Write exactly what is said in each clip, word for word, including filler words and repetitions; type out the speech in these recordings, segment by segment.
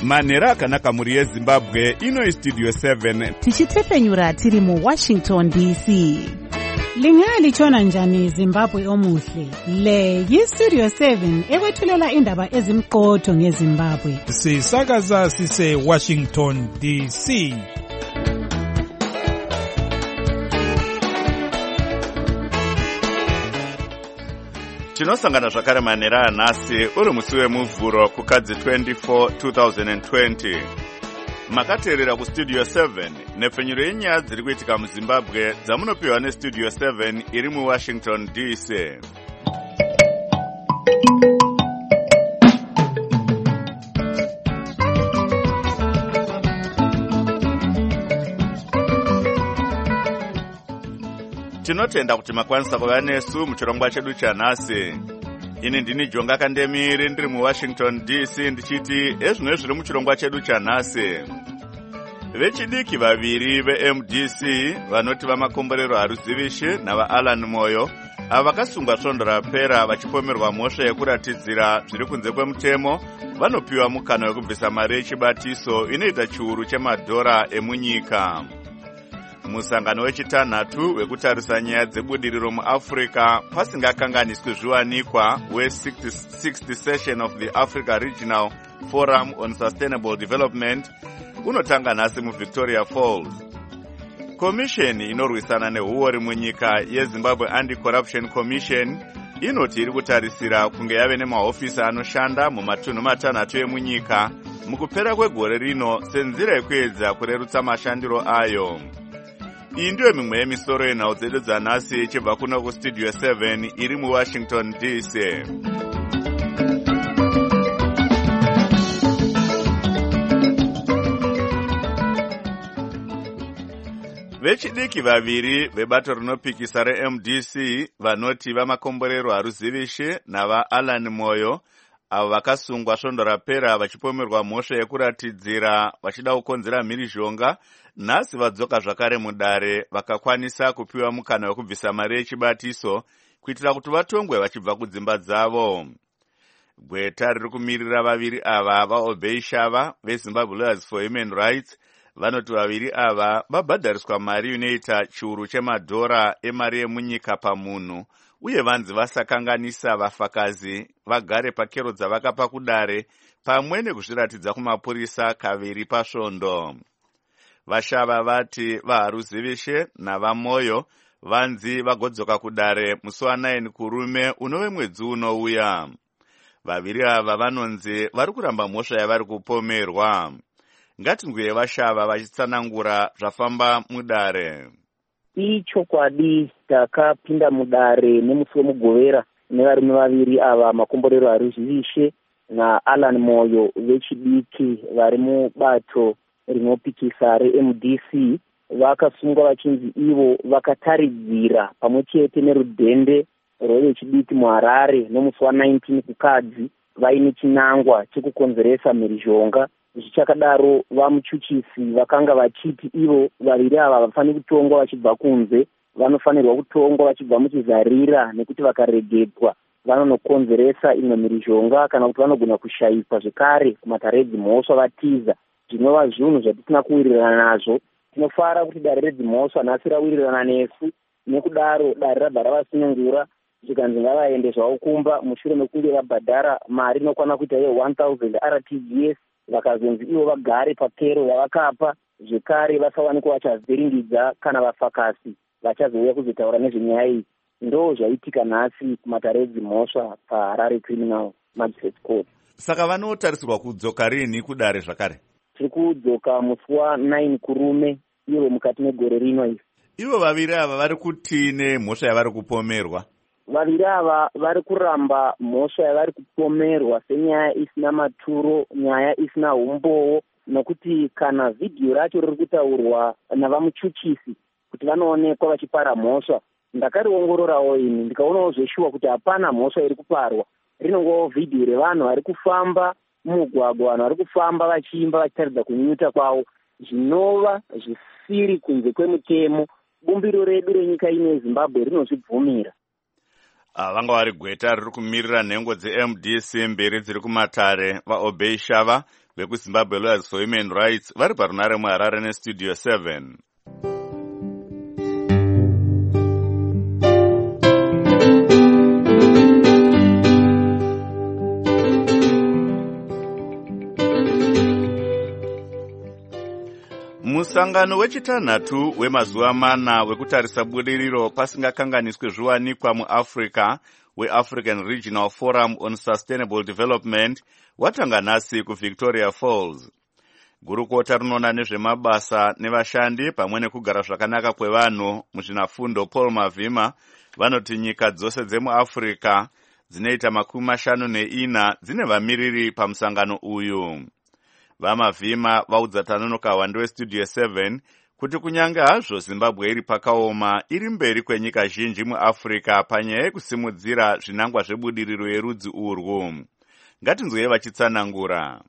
manhero akanaka muri yezimbabwe. Ino studio seven tichitefenyura tiri mu Washington D C. Lingalitshona njani Zimbabwe omuhle? Le yi-Studio seven ekwethulela indaba ezimqotho ngeZimbabwe. Sisakaza sise Washington D C. Tinosangana zvakare manhero anhasi uri musi wemuvhuro kukadzi twenty-four two thousand twenty. Makateerera kustudio seven nepfenyuro yenyaya dziri kuitika muZimbabwe dzamunopiwa nestudio seven iri muWashington D C. Tinotenda kuti makwanisa kuva nesu muchirongwa chedu chanhasi. Ini ndini Jonga Kandemiri ndiri muWashington D C ndichiti ezvino zviri muchirongwa chedu chanhasi. Vechidiki vaviri veM D C vanoti vamakomborero haruzivishi navaAlan Moyo ava vakasungwa svondo rapera vachipomerwa mhosva yekuratidzira zviri kunze kwemutemo vanopiwa mukana wekubvisa mari yechibatiso inoita chiuru chemadhora emunyika. Musangano wechitanhatu wekutarisa nyaya dzebudiriro muAfrica pasingakanganiswi zviwanikwa we-sixtieth session of the Africa Regional Forum on Sustainable Development unotanga nhasi muVictoria Falls. Komisheni inorwisana nehuori munyika yeZimbabwe Anti-Corruption Commission inoti iri kutarisira kunge yave nemahofisi anoshanda mumatunhu matanhatu emunyika mukupera kwegore rino senzira yekuedza kurerutsa mashandiro ayo. Iyi ndiyo mimwe yemisoro yenhau dzedu dzanhasi ichibva kuno kustudio seven iri muWashington D C. Vechidiki vaviri vebato rinopikisa reM D C vanoti vamakomborero haruzivishi navaAlan Moyo avo vakasungwa svondo rapera vachipomerwa mhosva yekuratidzira vachida kukonzera mhirizhonga nhasi vadzoka zvakare mudare vakakwanisa kupiwa mukana wekubvisa mari yechibatiso kuitira kuti vatongwe vachibva kudzimba dzavo. Gweta riri kumirira vaviri ava vaObey Shava veZimbabwe Lawyers for Human Rights vanoti vaviri ava vabhadhariswa mari inoita chiuru chemadhora emari yemunyika pamunhu uye vanzi vasakanganisa vafakazi vagare pakero dzavakapa kudare pamwe nekuzviratidza kumapurisa kaviri pasvondo. Vashava vati vaharuzivishe navamoyo vanzi vagodzoka kudare musi wa9 kurume unove mwedzi unouya. Vaviri ava vanonzi vari kuramba mhosva yavari kupomerwa. Ngatinguye Vashava vachitsanangura zvafamba mudare. Ichokwadi takapinda mudare nemusi wemugovera nevarume vaviri ava makomborero haruzivishe naAlan Moyo vechidiki vari mubato rinopikisa reM D C vakasungwa vachinzi ivo vakataridzira pamwe chete nerudhende rwevechidiki muHarare nomusi wa19 kukadzi vaine chinangwa chekukonzeresa mhirizhonga. Zvichakadaro vamuchuchisi vakanga vachiti ivo vaviri ava vafaniri kutongwa vachibva kunze, vanofanirwa kutongwa vachibva muchizarira nekuti vakaregedzwa vanonokonzeresa imwe mhirizhonga kana kuti vanogona kushayiswa zvekare kumatare edzimhosva vatiza. Zvinova zvinhu zvatisina kuwirirana nazvo. Tinofara kuti dare redzimhosva nhasi rawirirana nesu, nekudaro dare rabva ravasunungura zvikanzi ngavaende zvavo kumba mushure mekunge vabhadhara mari inokwana kuita ye-one thousand R T G S vakazonzi ivo vagare pakero yavakapa zvekare vasawanikwa vachazviringidza kana vafakasi vachazouya kuzotaura nezvenyaya iyi. Ndo zvaitika nhasi kumatare edzimhosva paHarare Criminal Magistrate Court. Saka vanotarisirwa kudzoka rini kudare zvakare? Tiri kudzoka musi wa9 kurume ivo mukati megore rino iri. Ivo vaviri ava vari kutine mhosva yavari kupomerwa? Vaviri ava vari kuramba mhosva yavari kupomerwa senyaya isina maturo, nyaya isina umbowo, nokuti kana vhidhiyo racho riri kutaurwa navamuchuchisi kuti vanoonekwa vachipara mhosva, ndakariongororawo ini ndikaonawo zveshuwa kuti hapana mhosva iri kuparwa. Rinongowo vhidhiyo revanhu vari kufamba mumugwagwa, vanhu vari kufamba vachiimba vachitaridza kunyunyuta kwavo, zvinova zvisiri kunze kwemutemo. Bumbiro redu renyika ino yeZimbabwe rinozvibvumira. Vanga vari gweta riri kumirira nhengo dzeM D C mbiri dziri kumatare vaObey Shava vekuzimbabwe lawyers for human rights vari parunare muharare nestudio seven. Musangano wechitanhatu wemazuva mana wekutarisa budiriro pasingakanganiswe zviwanikwa muAfrica weAfrican Regional Forum on Sustainable Development watanga nhasi kuVictoria Falls. Gurukota rinoona nezvemabasa nevashandi pamwe nekugara zvakanaka kwevanhu muzvinafundo Paul Mavhima vanoti nyika dzose dzemuAfrica dzinoita makumi mashanu neina dzine vamiriri pamusangano uyu. VaMavhima vaudza Tanonoka Wande weStudio seven kuti kunyange hazvo Zimbabwe iri pakaoma iri mberi kwenyika zhinji muAfrica panyaya yekusimudzira zvinangwa zvebudiriro yerudzi urwu. Ngatinzwei vachitsanangura.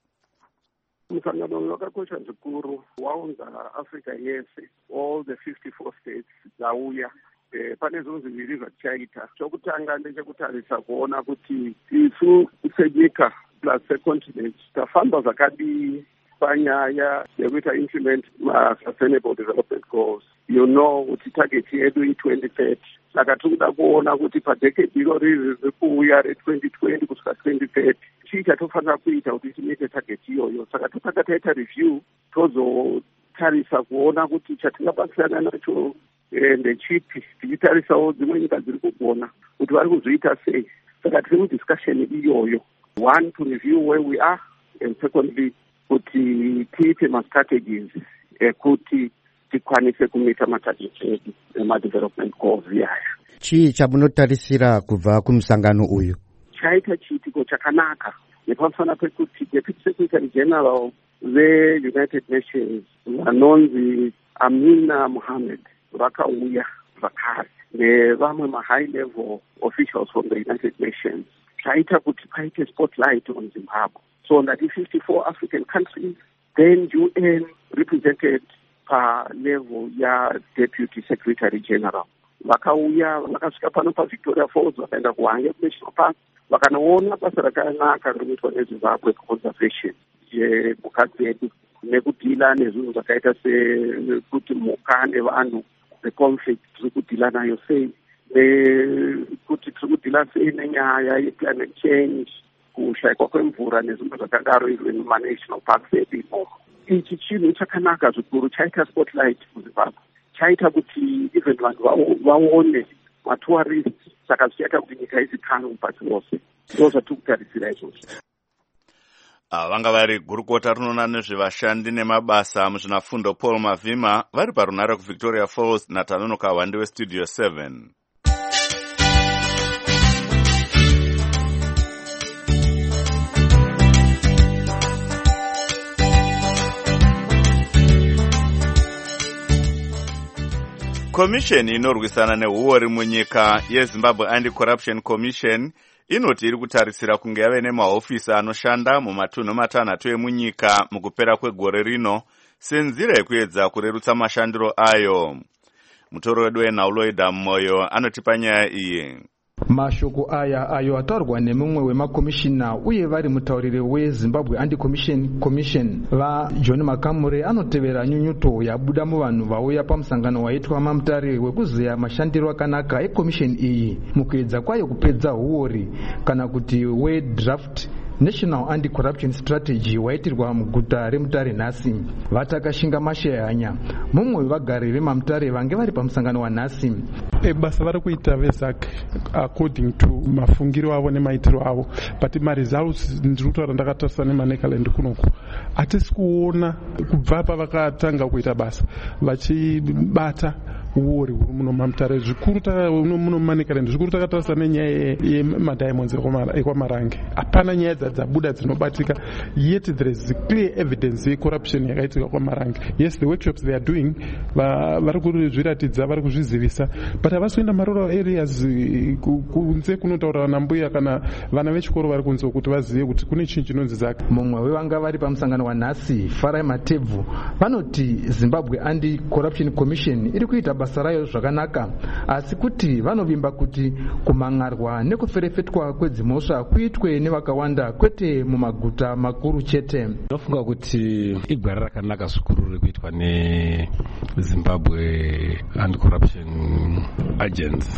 Musangano wakakosha zvikuru waunza Africa yese, all the fifty-four states dzauya. E, pane zvinhu zviviri zvatichaita. Chokutanga ndechekutarisa kuona kuti isu senyika plus secontinent tafamba zvakadii panyaya yekuita implement ma sustainable development goals. You know kuti target yedu i twenty thirty. Saka tinoda kuona kuti padecade iro riri riri kuuya re twenty twenty kusvika twenty thirty chii chatofanira kuita kuti timeete target iyoyo. Saka totanga taita review tozotarisa kuona kuti chatingabatsirana nacho ndechipi, tichitarisawo dzimwe nyika dziri kugona kuti vari kuzviita sei. Saka tiri mudiscussion iyoyo. One, to review where we are, and secondly, kuti tiite ma-strategies ekuti tikwanise kumita matargets edu ema-development goals yaya. Chii chamunotarisira kubva kumusangano uyu? Chaita chiitiko chakanaka nepamusana pekuti Deputy Secretary General ve-United Nations vanonzi Amina Mohammed vakauya zvakare nevamwe ma-high level officials from the United Nations. Chaita kuti paite spotlight on Zimbabwe. So that is fifty-four African countries, then U N represented per level ya Deputy Secretary General. Vakauya vakasvika pano paVictoria Falls vakaenda kuHwange National Park vakanoona basa rakanaka rinoitwa neZimbabwe conservation yemhuka dzedu nekudhila nezvinhu zvakaita sekuti mhuka nevanhu the-conflict tiri kudhila nayo sei, nekuti tiri kudhila sei nenyaya ye-climate change, kushayikwa kwemvura nezvinhu zvakadaro izvo muma-national parks edu imomo. Ichi chinhu chakanaka zvikuru, chaita spotlight muZimbabwe, chaita kuti even vanhu vaone matourist, saka zvichaita kuti nyika izikanwe pasi rose. Ndo zvatiri kutarisira izvozvo. Vanga vari gurukota rinoona nezvevashandi nemabasa muzvinafundo Paul Mavhima vari parunare kuVictoria Falls naTanonoka Wande weStudio seven. Komisheni inorwisana nehuori munyika yeZimbabwe Anti-Corruption Commission inoti iri kutarisira kunge yave nemahofisi anoshanda mumatunhu matanhatu emunyika mukupera kwegore rino senzira yekuedza kurerutsa mashandiro ayo. Mutoro wedu weNauloida Moyo anotipa nyaya iyi. Mashoko aya ayo ataurwa nemumwe wemakomishina uye vari mutauriri weZimbabwe Anti-Corruption Commission vaJohn Makamure anotevera nyunyuto yabuda muvanhu vauya pamusangano waitwa mamutare wekuzeya mashandiro akanaka ekomisheni iyi mukuedza kwayo kupedza huori kana kuti we-draft National Anti-Corruption Strategy waitirwa muguta remutare nhasi. Vatakashinga mashayanya mumwe wevagari vemamutare vange vari pamusangano wanhasi. Basa vari kuita veZAC according to mafungiro avo nemaitiro avo, but maresults ndiri kutaura ndakatarisa nemanekaland kunoku hatisi kuona kubva pavakatanga kuita basa vachibata uori huri muno mamutare zvikuru muno manekaland. Zvikuru takatarisa nenyaya yemadiamonds ekwamarange, hapana nyaya dzabuda dzinobatika, yet there is clear evidence yecorruption yakaitika kwamarange. Yes, the workshops they are doing vari kuzviratidza, vari kuzvizivisa, but havasi kuenda marural areas kunze kunotaura vanambuya kana vana vechikoro vari kunze kuti vazive kuti kune chinhu chinonzi ZAC. Mumwe wevanga vari pamusangano wanhasi Farai Matebvu vanoti Zimbabwe Anti-Corruption Commission iri kuita basa rayo zvakanaka, asi kuti vanovimba kuti kumangarwa nekuferefetwa kwedzimhosva kuitwe nevakawanda kwete mumaguta makuru chete. Ndofunga kuti igwara rakanaka zvikuru rekuitwa neZimbabwe Anti-Corruption Agents,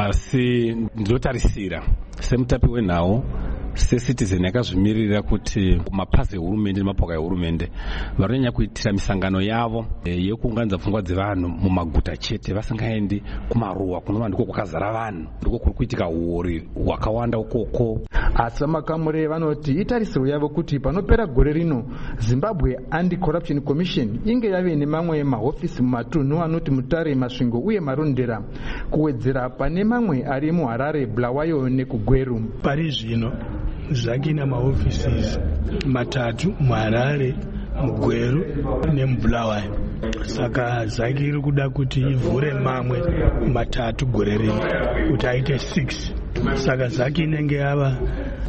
asi ndinotarisira semutapi wenhau secitizen yakazvimirira kuti mapazi ehurumende nemapoka ehurumende vanonyanya kuitira misangano yavo yekuunganidza pfungwa dzevanhu mumaguta chete vasingaendi kumaruwa kunova ndiko kwakazara vanhu, ndiko kuri kuitika uori hwakawanda ukoko. Asi vamakamuri vanoti itarisiro yavo kuti panopera gore rino Zimbabwe Anti-Corruption Commission inge yave nemamwe mahofisi mumatunhu anoti Mutare, Masvingo uye Marondera, kuwedzera pane mamwe ari muHarare, Bulawayo nekugweru. Pari zvino Zaki ina maofisi matatu muHarare, mugweru nemubulawayo. Saka Zaki iri kuda kuti ivhure mamwe matatu gore rino kuti aite six. Saka Zaki inenge yava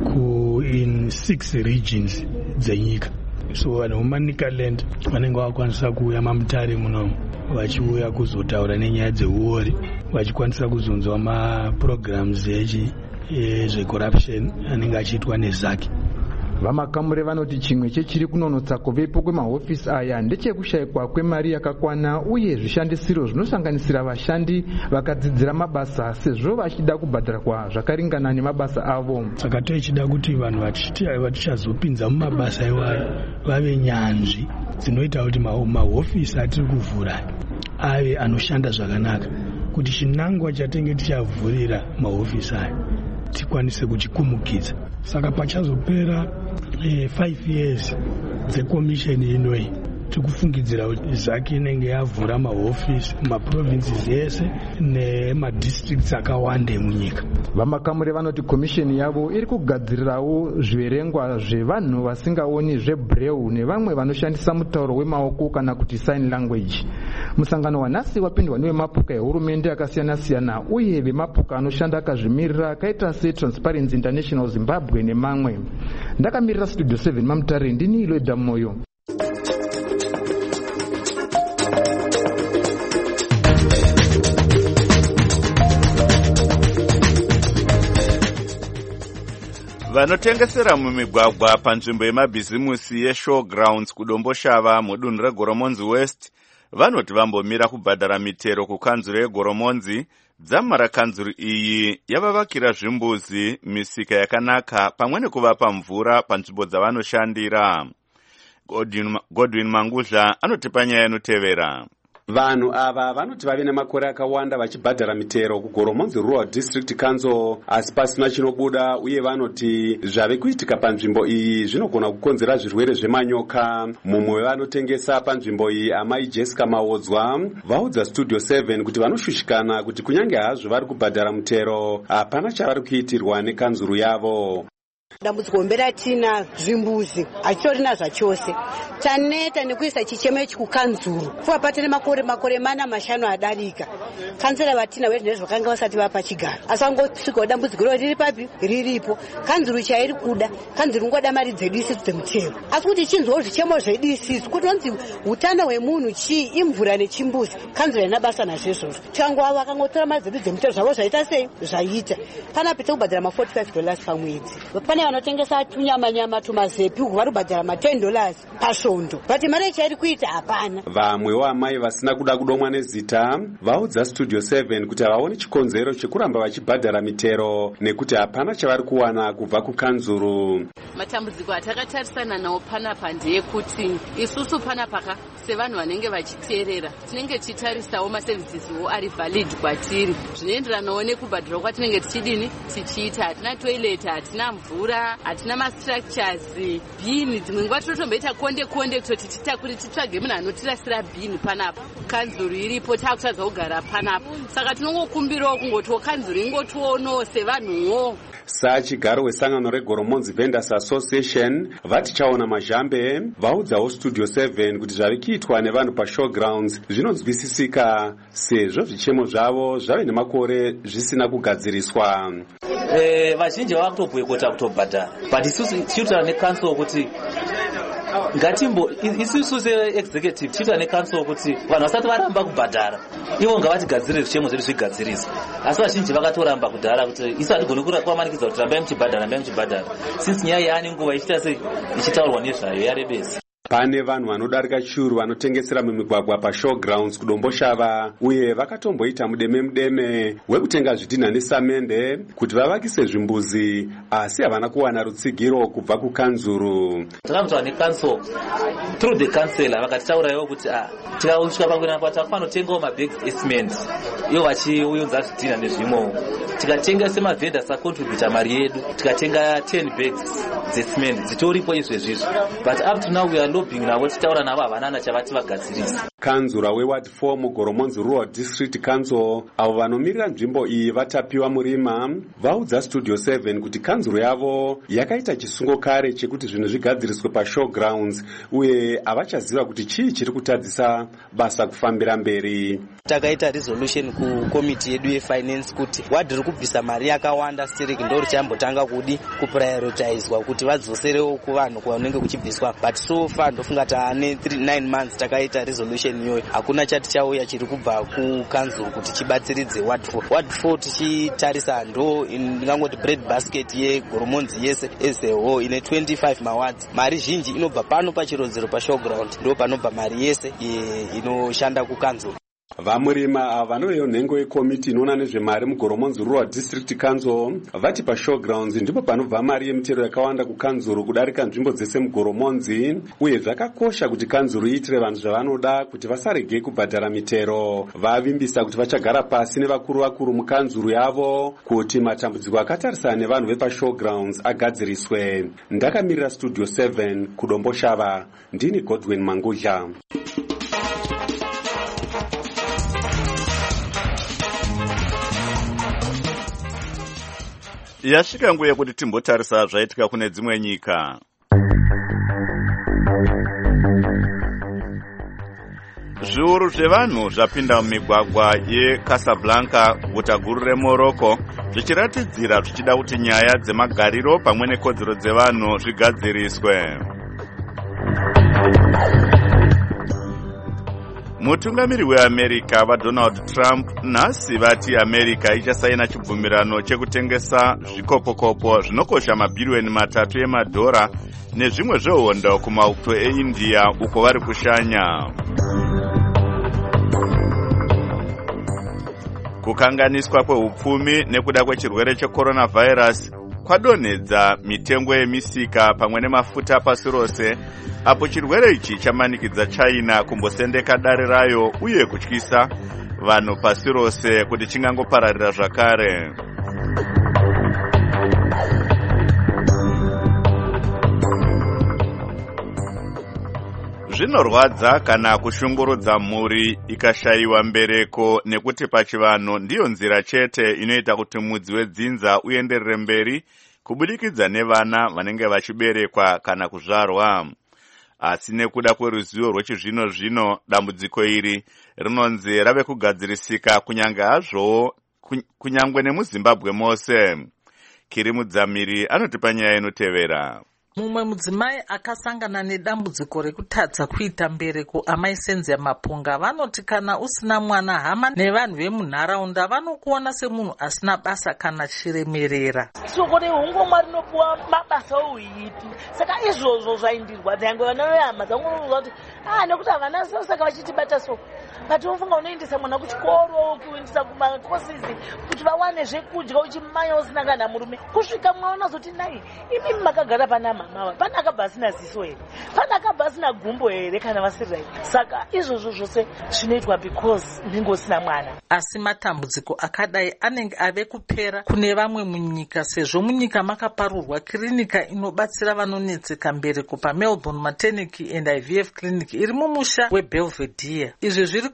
ku in six regions dzenyika. So vanhu muManicaland vanenge vakwanisa kuuya maMutare muno vachiuya kuzotaura nenyaya dzeuori, vachikwanisa kuzonzwa maprograms echi ezvecorruption anenge achiitwa neZaki. Vamakamuri vanoti chimwe chechiri kunonotsa kuvepo kwemahofisi aya ndechekushayikwa kwemari yakakwana uye zvishandisiro zvinosanganisira vashandi vakadzidzira mabasa sezvo vachida kubhadharwa zvakaringana nemabasa avo. Saka tichida kuti vanhu vatichazopinza mumabasa iwayo vave nyanzvi dzinoita kuti mahofisi atiri kuvhura ave anoshanda zvakanaka, kuti chinangwa chatenge tichavhurira mahofisi aya tikwanise kuchikumukidza. Saka pachazopera eh, five years dzekomisheni inoyi tikufungidzira kuti Zaki inenge yavhura mahofisi mumaprovinces ese nemadistricts akawanda emunyika. Vamakamuri vanoti komisheni yavo iri kugadzirirawo zviverengwa zvevanhu vasingaoni zvebreu nevamwe vanoshandisa mutauro wemaoko kana kuti sign language. Musangano wanhasi wapindwa nevemapoka ehurumende akasiyana siyana uye vemapoka anoshanda akazvimirira akaita seTransparency International Zimbabwe nemamwe. Ndakamirira Studio seven maMutare, ndini Iloida Moyo. Vanotengesera mumigwagwa panzvimbo yemabhizimusi yeShowgrounds kudomboshava mudunhu reGoromonzi West vanoti vambomira kubhadhara mitero kukanzuro yeGoromonzi. Dzamara kanzuro iyi yavavakira zvimbuzi, misika yakanaka pamwe nekuvapa mvura panzvimbo dzavanoshandira. Godwin Mangudla anotipa nyaya inotevera. Vanhu ava vanoti vave nemakore akawanda vachibhadhara mitero kuGoromonzi Rural District Council asi pasina chinobuda, uye vanoti zvave kuitika panzvimbo iyi zvinogona kukonzera zvirwere zvemanyoka. Mumwe wevanotengesa panzvimbo iyi, amai Jessica Mawodzwa, vaudza Studio seven kuti vanoshushikana kuti kunyange hazvo vari kubhadhara mitero hapana chavari kuitirwa nekanzuru yavo. Dambudziko mberatina zvimbuzi achitorina zvachose taneta nekuisa chichemo ichi kukanzuru fuwa patene makore makore mana mashanu adarika kanzera vatina wezvinhu zvakanga vasati vapa chigaro asangosvika dambudziko riri papi riripo kanzuru chairi kuda kanzuru ngoda mari dzedu isisu dzemutero asi kuti chinzwawo zvichemo zvedu isisu kuti nonzi utano hwemunhu chii imvura nechimbuzi kanzuru ina basa nazvezvozvo changu avo akangotora mari dzedu dzemutero zvavo zvaita sei zvaita panapedza kubhadhara ma forty-five dollars pamwedzi. Pane vanotengesa tunyamanyama tumazepi vari kubhadhara ma ten dollars pasvondo but mari chairi kuita hapana. Vamwewo amai vasina kuda kudomwa nezita vaudza Studio seven kuti havaoni chikonzero chekuramba vachibhadhara mitero nekuti hapana chavari kuwana kubva kukanzuru. Matambudziko atakatarisana nawo panapa ndeyekuti isusu panapaka sevanhu vanenge vachiteerera tinenge tichitarisawo maservisesiwo ari valid kwatiri zvinoenderanawo nekubhadhara kwatinenge tichidini tichiita. Hatina toilet, hatina mvura, hatina mastructures, bhini dzimwe nguva tinotomboita konde konde kutoti titakuri titsvage munhu anotirasira bhini panapa. Kanzuru iripo taakutadza kugara panapa, saka tinongokumbirawo kungotiwo kanzuru ingotionowo sevanhuwo. Sachigaro wesangano reGoromonzi Vendors Association vati chaona mazhambe vaudzawo Studio seven kuti zvari kuitwa nevanhu paShowgrounds zvinonzwisisika sezvo zvichemo zvavo zvave nemakore zvisina kugadziriswa. Eh, vazhinji vakutobhuye kuti akutobhadhara but isusu tichitaura necouncil kuti ngatimbo isusu se-executive tiita necouncil kuti vanhu vasati varamba kubhadhara ivo ngavatigadzirire zvichemo zvedu zvigadziriswa, asi vazhinji vakatoramba kudhara kuti isu hatigoni kumanikidza kuti rambai muchibhadhara rambai muchibhadhara since nyaya yaane nguva ichita sei ichitaurwa nezvayo yarebesa. Pane vanhu vanodarika churu vanotengesera mumigwagwa pashowgrounds kudomboshava uye vakatomboita mudeme mudeme wekutenga zvidhina nesamende kuti vavakise zvimbuzi, asi havana kuwana rutsigiro kubva kukanzuru. Takabvunzwa necouncil through the councillor vakatitaurawo kuti tikausvika pakuenda pa takafanira kutengawo mabags esciment ivo vachiunza zvidhina nezvimwewo, tikatenga semavhenda sacontributa mari yedu tikatenga ten bags dzecement dzitoripo izvezvizvo, but up to now we are lobbying navo titaura navo havanana chavati vagadzirisa. Kanzura weward four mugoromonzi rural district council avo vanomirira nzvimbo iyi vatapiwa murima vaudza studio seven kuti kanzuro yavo yakaita chisungo kare chekuti zvinhu zvigadziriswe pashowgrounds uye havachaziva kuti chii chiri kutadzisa basa kufambira mberi. Takaita resolution kukomiti yedu yefinance kuti wadhi riri kubvisa mari yakawanda stereki ndo richambotanga kudi kuprioritizwa kuti vadzoserewo kuvanhu kwanenge kuchibviswa, but so far ndofunga taane nine months takaita resolution iyoyo hakuna chati chauya chiri kubva kukanzuru kuti chibatsiridze ward four. Ward four tichitarisa ndo ndingangoti bread basket yegoromonzi yese as a whole ine twenty-five mawards. Mari zhinji inobva pano pachirodzero pashowground ndo panobva mari yese inoshanda kukanzuru. Vamurima ava vanovewo nhengo yekomiti inoona nezvemari mugoromonzi rural district council vati pashowgrounds ndipo panobva mari yemitero yakawanda kukanzuru kudarika nzvimbo dzese mugoromonzi, uye zvakakosha kuti kanzuru iitire vanhu zvavanoda kuti vasarege kubhadhara mitero. Vavimbisa kuti vachagara pasi nevakuru vakuru mukanzuru yavo kuti matambudziko akatarisana nevanhu vepashowgrounds agadziriswe. Ndakamirira studio seven kudomboshava, ndini Godwin Mangudla. Yasvika nguva yekuti timbotarisa zvaitika kune dzimwe nyika. Zviuru zvevanhu zvapinda mumigwagwa yeCasablanca, guta guru reMorocco, zvichiratidzira zvichida kuti nyaya dzemagariro pamwe nekodzero dzevanhu zvigadziriswe. Mutungamiri weAmerica vaDonald Trump nhasi vati America ichasaina chibvumirano chekutengesa zvikopokopo zvinokosha mabhiriyoni matatu emadhora nezvimwe zvehondo kumauto eIndia uko vari kushanya. Kukanganiswa kwehupfumi nekuda kwechirwere checoronavirus kwadonhedza mitengo yemisika pamwe nemafuta pasi rose, apo chirwere ichi chamanikidza China kumbosendeka dare rayo uye kutyisa vanhu pasi rose kuti chingangopararira zvakare. Zvinorwadza kana kushungurudza mhuri ikashayiwa mbereko, nekuti pachivanhu ndiyo nzira chete inoita kuti mudzi wedzinza uenderere mberi kubudikidza nevana vanenge vachiberekwa kana kuzvarwa. Asi nekuda kweruzivo rwechizvino zvino, dambudziko iri rinonzi rave kugadzirisika kunyange hazvo kunyangwe nemuZimbabwe mose. Kiri Mudzamiri anotipa nyaya inotevera. Mumwe mudzimai akasangana nedambudziko rekutadza kuita mbereko, amai Senzia Mapunga, vanoti kana usina mwana hama nevanhu vemunharaunda vanokuona semunhu asina basa kana chiremerera. Soko rehungomwa rinopuwa mabasa ouyipi, saka izvozvo zvaindirwadza. Yange vana vehama dzangu kuti ah nekuti havana saka vachitibata soko, patinofunga unoendesa mwana kuchikoro, kuendesa kumakosizi kuti vawane zvekudya uchimanya usina kana murume, kusvika mwaona zoti nai imi makagara pana mama pana akabva asina ziso here, pana akabva asina gumbo here kana vasiri. Saka izvozvo zvose zvinoitwa because unenge usina mwana. Asi matambudziko akadai anenge ave kupera kune vamwe munyika, sezvo munyika makaparurwa kirinika inobatsira vanonetseka mbereko paMelbourne Maternity and I V F Clinic iri mumusha weBelvedere. Izvi zviri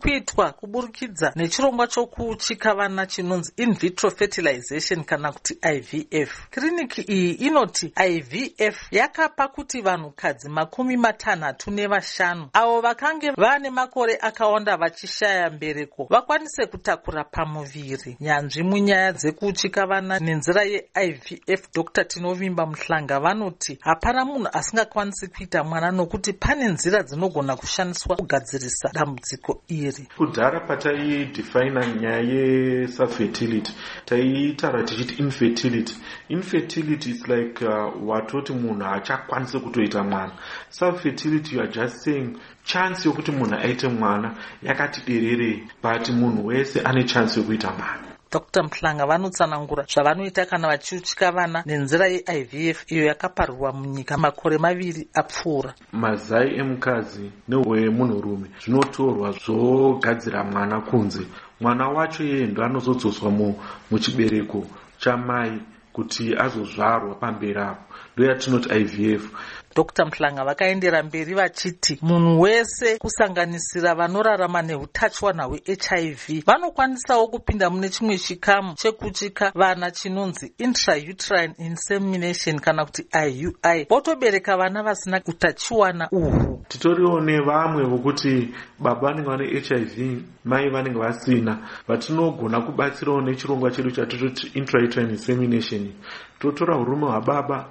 kuitwa kuburikidza nechirongwa chokuchika vana chinonzi in vitro fertilization kana kuti I V F. Kiriniki iyi inoti I V F yakapa kuti vanhukadzi makumi matanhatu nevashanu avo vakange vane makore akawanda vachishaya mbereko vakwanise kutakura pamuviri. Nyanzvi munyaya dzekuchika vana nenzira ye I V F Dr Tinovimba Muhlanga vanoti hapana munhu asingakwanisi kuita mwana nokuti pane nzira dzinogona kushandiswa kugadzirisa dambudziko iri. Kudhara pataidefina nyaya yefertility taiitaura tichiti infertility. Infertility is like uh, watoti munhu haachakwanisi kutoita mwana. Subfertility you are just saying chance yokuti munhu aite mwana yakati dererei, but munhu wese ane chance yokuita mwana. Dr Muhlanga vanotsanangura zvavanoita kana vachiuchika vana nenzira ye I V F iyo yakaparurwa munyika makore maviri apfuura. Mazai emukadzi newemunhurume zvinotorwa zvogadzira mwana kunze. Mwana wacho yeye ndo anozodzoswa mu, muchibereko chamai kuti azozvarwa pamberi apo. Ndo yatinoti I V F. Dr Muhlanga vakaendera mberi vachiti munhu wese kusanganisira vanorarama neutachiwana hwe-H I V vanokwanisawo kupinda mune chimwe chikamu chekuchika vana chinonzi intrauterine insemination kana kuti I U I votobereka vana vasina utachiwana uhwu. Titoriwo nevamwe vokuti baba vanenge vane H I V, mai vanenge vasina, vatinogona kubatsirawo nechirongwa chedu chatototi intrauterine insemination. Totora urume hwababa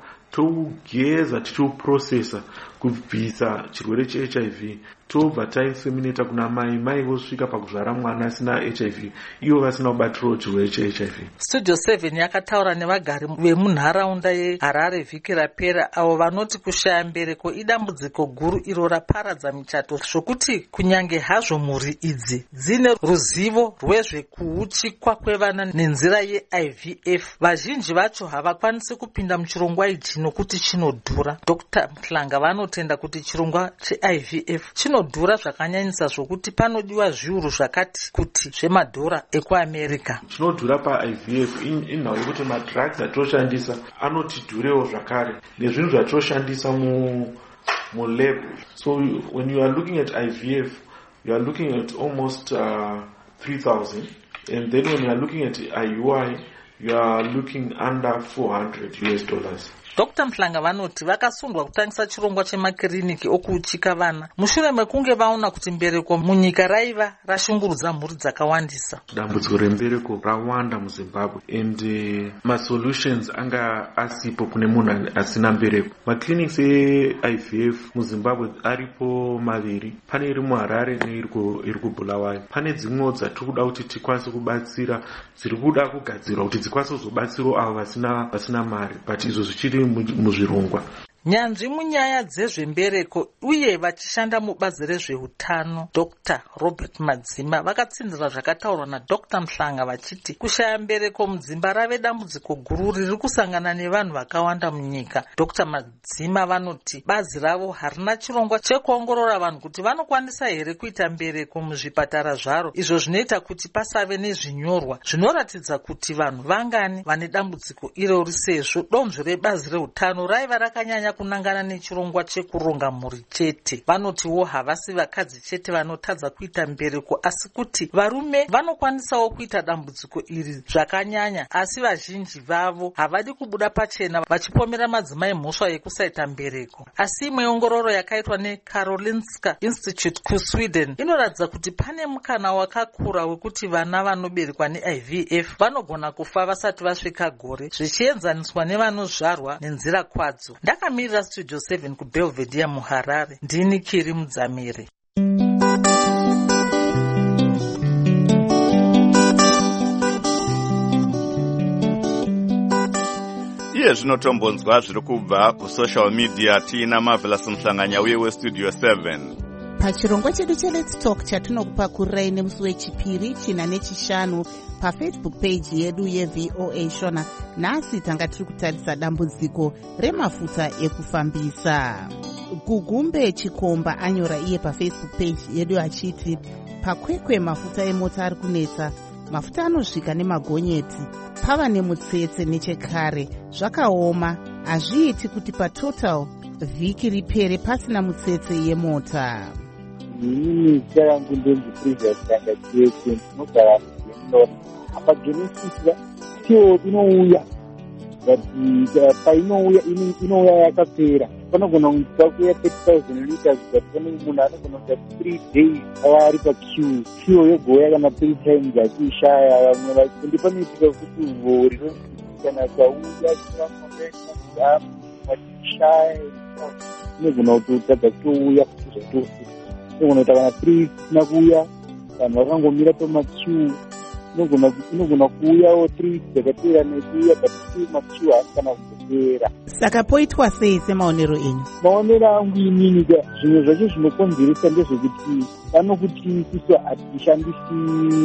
tougeza tichiuprocessa kubvisa chirwere che-H I V, tobva tainseminata kuna mai, mai vosvika pakuzvara mwana asina H I V, ivo vasina kubatirawo chirwere che-H I V. Studio seven yakataura nevagari vemunharaunda yeHarare vhiki rapera avo vanoti kushaya mbereko idambudziko guru iro raparadza michato zvokuti kunyange hazvo mhuri idzi dzine ruzivo rwezvekuuchikwa kwevana nenzira ye-I V F, vazhinji vacho havakwanisi kupinda muchirongwa ichi nokuti chinodhura. Dr Muhlanga vanotenda kuti chirongwa che-I V F chinodhura zvakanyanyisa zvokuti panodiwa zviuru zvakati kuti zvemadhora ekuAmerica. Chinodhura pa-I V F inhau yekuti madrugs atoshandisa anoti dhurewo zvakare nezvinhu zvatoshandisa mu mulab. So when you are looking at I V F you are looking at almost uh, three thousand, and then when you are looking at I U I you are looking under four hundred U S dollars. Dr Muhlanga vanoti vakasundwa kutangisa chirongwa chemakiriniki okuchika vana mushure mekunge vaona kuti mbereko munyika raiva rashungurudza mhuri dzakawandisa. Dambudziko rembereko rawanda muZimbabwe and uh, masolutions anga asipo kune munhu asina mbereko. Maclinics e-I V F muZimbabwe aripo maviri, pane iri muHarare neiri kuBulawayo. Pane dzimwewo dzatiri kuda kuti tikwanise kubatsira dziri kuda kugadzirwa kuti dzikwanise kuzobatsirawo avo vasina vasina mari, but izvo zvichiri muzvirongwa. Nyanzvi munyaya dzezvembereko uye vachishanda mubazi rezveutano Dr Robert Madzima vakatsinzira zvakataurwa naDr Muhlanga vachiti kushaya mbereko mudzimba rave dambudziko guru riri kusangana nevanhu vakawanda munyika. Dr Madzima vanoti bazi ravo harina chirongwa chekuongorora vanhu kuti vanokwanisa here kuita mbereko muzvipatara zvaro, izvo zvinoita kuti pasave nezvinyorwa zvinoratidza kuti vanhu vangani vane dambudziko irori, sezvo donzvo rebazi reutano raiva rakanyanya kunangana nechirongwa chekuronga mhuri chete. Vanotiwo havasi vakadzi chete vanotadza kuita mbereko asi kuti varume vanokwanisawo kuita dambudziko iri zvakanyanya, asi vazhinji vavo havadi kubuda pachena vachipomera madzimai mhosva yekusaita mbereko. Asi imwe ongororo yakaitwa neKarolinska Institute kuSweden inoratidza kuti pane mukana wakakura wekuti vana vanoberekwa ne-I V F vanogona kufa vasati vasvika gore zvichienzaniswa nevanozvarwa nenzira kwadzo. Ndakamira Studio seven kuBelvedere muHarare, ndini Kiri Mudzamiri. Iye zvinotombonzwa zviri kubva kusocial media tiina Marvelous Muhlanganya uye weStudio seven. Pachirongwa chedu cheLet's Talk chatinokupakurai nemusi wechipiri china nechishanu paFacebook page yedu yeV O A Shona. Nhasi tanga tiri kutarisa dambudziko remafuta ekufambisa. Gugumbe Chikomba anyora iye paFacebook page yedu achiti pakwekwe mafuta emota ari kunetsa, mafuta anosvika nemagonyeti, pava nemutsetse nechekare, zvakaoma, hazviiti kuti patotal vhiki ripere pasina mutsetse yemota. inini zita rangu ndonzi previous kanga chete ndinogara mugeminona apa genesis still inouya but painouya inouya yakapera panogona kuita kuya thirty thousand liters but pane munhu anogona kuita three days ava ari paqueue queue yogoya kana three times achiishaya vamwe vaende panoitika kuti rori kana chauya chinamoea vachishaya inogona kuti utadza kutouya zvatosi inogona kuita kana three isina kuuya vanhu vakangomira pamaqueue inogona kuuyawo three dzakapera nekuuya but still maqueue haasi kana kuzopera. Saka poitwa sei semaonero enyu? Maonero angu inini ka zvimwe zvacho zvinokonzeresa ndezvekuti panokuti kuti hatishandisi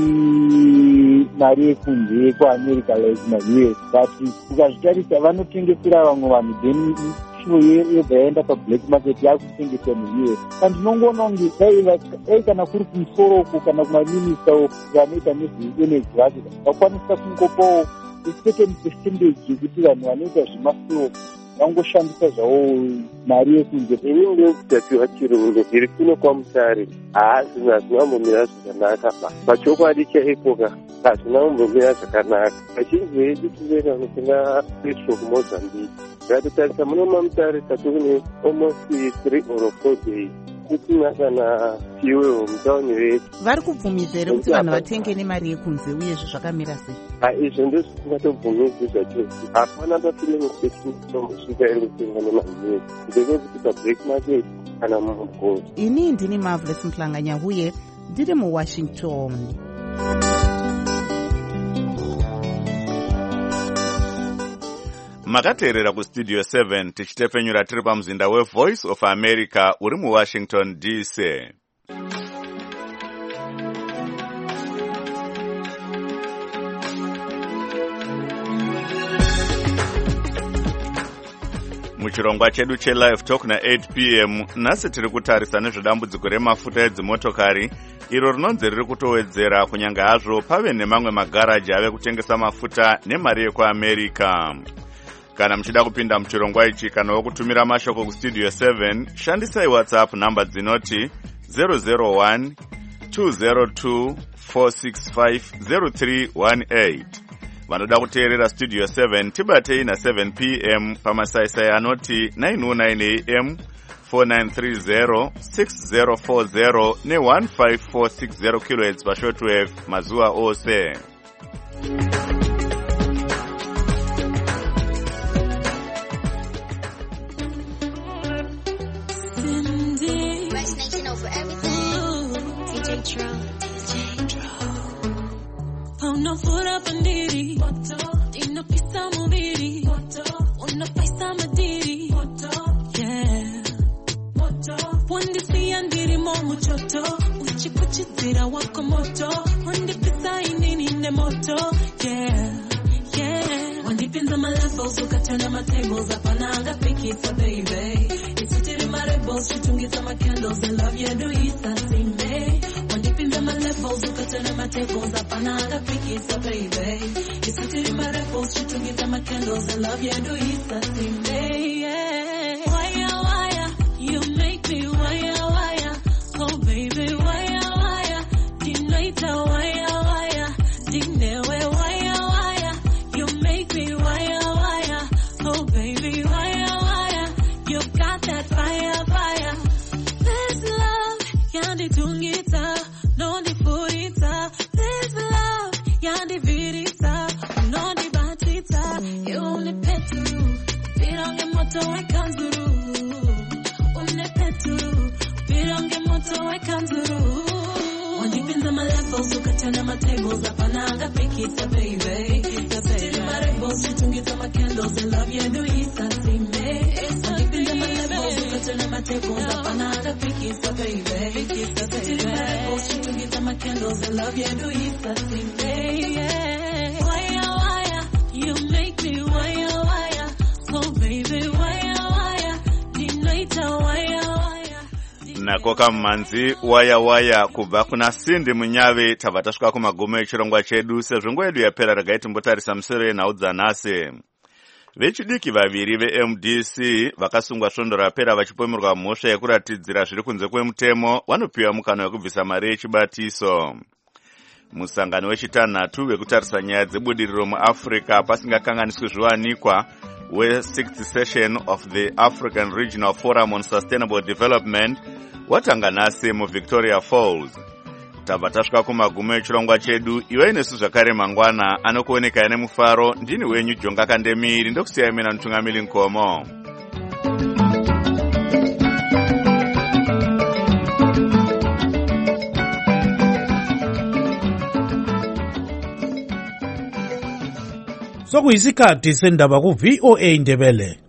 mari yekunze kuamerica like ma-U S but ukazvitarisa vanotengesera vamwe vanhu then shuwo yobva yaenda pablack market yakutengeswa mu-U S pandinongoona kunge dai kana kuri kumusoroku kana kumaminista vanoita nezveenergy vacho vakwanisa kungopawo certain percentage yekuti vanhu vanoita zvemafuro vangoshandisa zvavo mari yekunze. Ini ndokutapiwa chirungu iri kuno kwaMutare haazvina hazvinambomira zvakanaka ba pachokwadi chaipoka hazvina kumbomira zvakanaka. Vazhinji vedu tiveera vanotenga petro kuMozambique ngatitarisa muno maMutare tatukune almost three or four days kutina kana fuel mutauni wetu. Vari kubvumidza here kuti vanhu vatenge nemari yekunze uyezvo zvakamira sei? Izvo ndozvisingatobvumidzi zvachosi. Hapana pafilingi sechinosvika iri kutenga nemari ndekekuti pablack market kana mumugozi. Ini ndini Marvelous Mhlanganya uye ndiri muWashington. Makateerera kustudio seven tichitepfenyura tiri pamuzinda weVoice of America uri muWashington D C. Muchirongwa chedu cheLive Talk na eight p m nhasi tiri kutarisa nezvedambudziko remafuta edzimotokari iro rinonzi riri kutowedzera kunyange hazvo pave nemamwe magaraji ave kutengesa mafuta nemari yekuAmerica. Kana muchida kupinda muchirongwa ichi kana wokutumira mashoko kustudio seven shandisai WhatsApp namba dzinoti zero zero one two zero two four six five zero three one eight. Vanoda kuteerera studio seven tibatei na seven p m pamasaisai anoti nine oh nine a m four nine three zero six zero four zero ne one five four six zero kilohertz pashortwave mazuva ose. Unafura pandiri inapisa mubiri unapaisa madiri yeah wandisi andiri momu choto uchipuchitira wako moto wandipisa inini ne moto yeah yeah wandipinza my levels ukatana my tables apananga pikisa baby isitiri my rebels chitungisa my candles and love you do isa sime wandipinza my levels ukatana my tables apananga pikisa baby isitiri my rebels chitungisa my candles and love you do isa sime yeah waya waya you make me waya waya oh baby waya waya dinaita waya waya dinewe waya waya you make me waya waya oh baby waya waya you got that fire fire this love yandi tungita no di furita this love yandi virita no di batita you only petru birange moto ekanzuru only petru birange moto ekanzuru wandipinza my levels ukatana my tables apananga pikisa baby isitiri my rebels chitungita my candles and love you do isa sime wandipinza my levels ukatana my tables apananga pikisa baby isitiri my rebels chitungita my candles and love you do isa sime yeah waya waya you make me waya waya oh baby waya waya dinaita waya waya nakoka mmanzi waya waya kubva kuna Sindi Munyave. Tabva tasvika kumagumo echirongwa chedu sezvo nguva yedu yapera regai timbotarisa musoro yenhau dzanhasi. vechidiki vaviri ve-M D C vakasungwa svondo rapera vachipomerwa mhosva yekuratidzira zviri kunze kwemutemo vanopiwa mukana wekubvisa mari yechibatiso. Musangano wechitanhatu wekutarisa nyaya dzebudiriro muAfrica pasingakanganiswi zviwanikwa we-sixth session of the African Regional Forum on Sustainable Development watanga nhasi muVictoria Falls. Tabva tasvika kumagumo echirongwa chedu. Iwe nesu zvakare mangwana anokuoneka nemufaro. Ndini wenyu Jonga Kandemiri ndokusiyai mina Mutungamiri Nkomo. Sokuyisikhathi sendaba ku V O A Ndebele.